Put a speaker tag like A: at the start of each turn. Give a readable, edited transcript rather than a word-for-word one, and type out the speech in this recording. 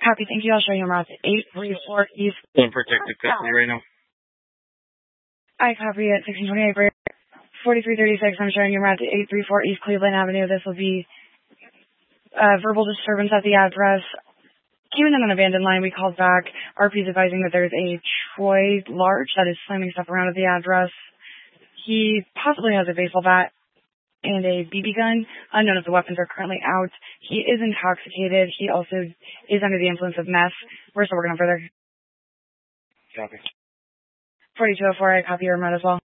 A: copy. Thank you. I'll show you around 834 East.
B: In protective custody right now.
A: I copy at 1628 4336. I'm showing you around 834 East Cleveland Avenue. This will be verbal disturbance at the address. Came in on an abandoned line. We called back. RP is advising that there's a Troy large that is slamming stuff around at the address. He possibly has a baseball bat and a BB gun. Unknown if the weapons are currently out. He is intoxicated. He also is under the influence of meth. We're still working on further.
B: Copy.
A: 4204, I copy your remote as well.